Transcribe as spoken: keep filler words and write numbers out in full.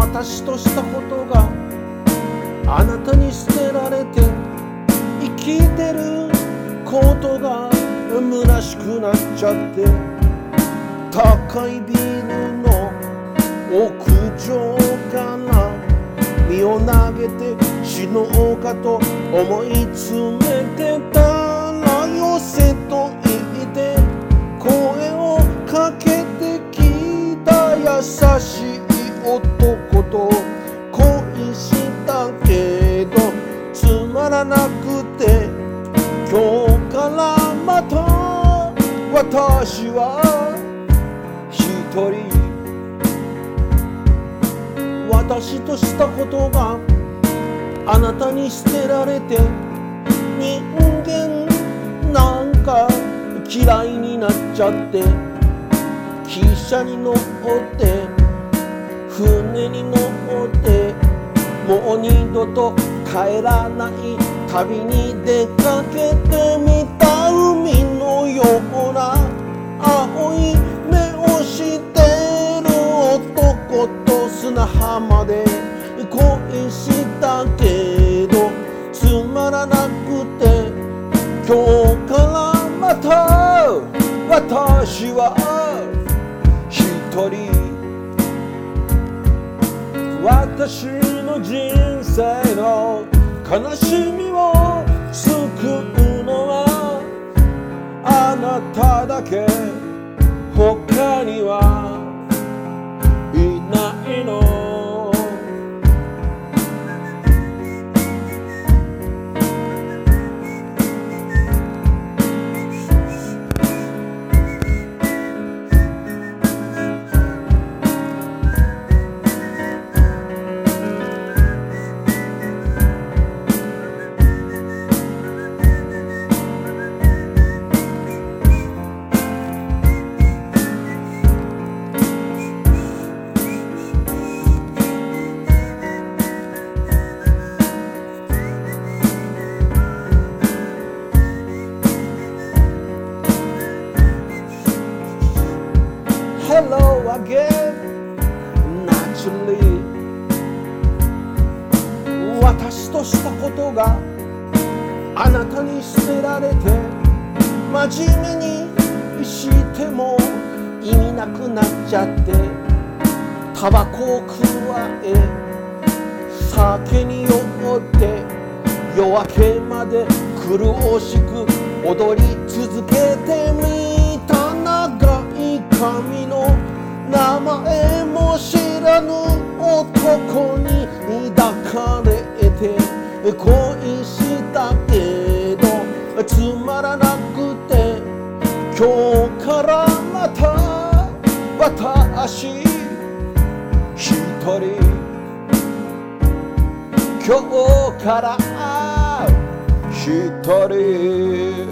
私としたことがあなたに捨てられて生きてることが虚しくなっちゃって、高いビルの屋上から身を投げて死のうかと思い詰めてたら、よせと言って声をかけてきた優しい男と恋したけどつまらなくて、今日からまた私は一人。私としたことがあなたに捨てられて、人間なんか嫌いになっちゃって、汽車に乗って船に乗ってもう二度と帰らない旅に出かけてみた。海のような青い目をしてる男と砂浜で恋したけどつまらなくて、今日からまた私は一人。私の人生の悲しみを救うのはあなただけ、他にはいないの。Hello again, naturally。 私としたことがあなたに捨てられて、真面目にしても意味なくなっちゃって、タバコをくわえ酒に酔って夜明けまで苦しく踊り続けてみた。長い髪の名前も知らぬ男に抱かれて恋したけどつまらなくて、今日からまた私一人。今日から一人。